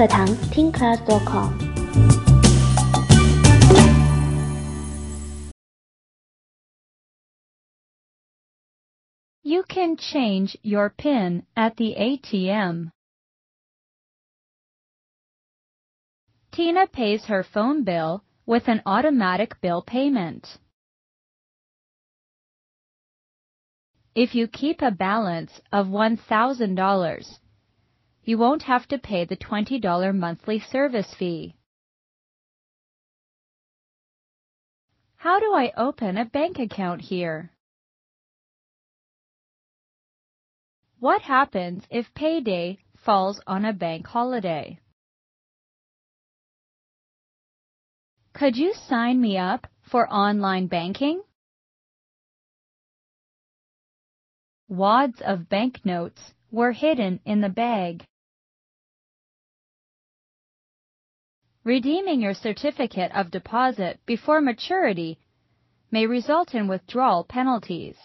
课堂听 class.com。 You can change your PIN at the ATM. Tina pays her phone bill with an automatic bill payment. If you keep a balance of $1,000, you won't have to pay the $20 monthly service fee. How do I open a bank account here? What happens if payday falls on a bank holiday? Could you sign me up for online banking? Wads of banknotes were hidden in the bag. Redeeming your certificate of deposit before maturity may result in withdrawal penalties.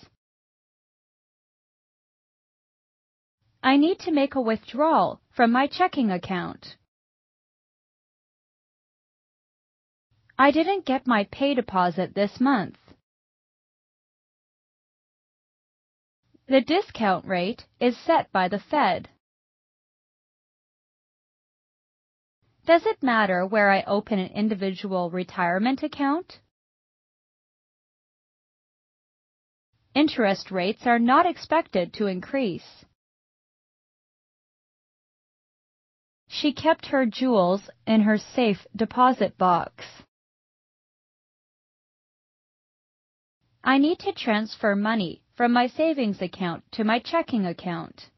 I need to make a withdrawal from my checking account. I didn't get my pay deposit this month. The discount rate is set by the Fed. Does it matter where I open an individual retirement account? Interest rates are not expected to increase. She kept her jewels in her safe deposit box. I need to transfer money from my savings account to my checking account.